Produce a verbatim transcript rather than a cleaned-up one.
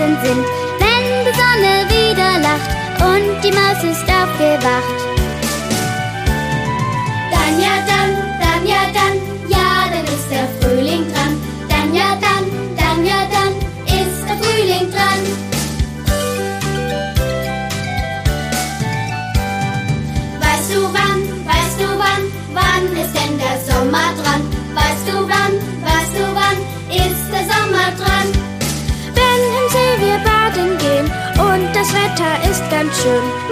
baden sind, wenn die Sonne wieder lacht und die Maus ist aufgewacht. Dann, ja, dann, dann, ja, dann, ja, dann ist der Frühling dran. Dann, ja, dann, dann, ja, dann ist der Frühling dran. Weißt du wann, weißt du wann, wann ist denn der Sommer dran? Weißt du wann, weißt du wann ist der Sommer dran? Wenn im See wir baden gehen und das Wetter ist ganz schön.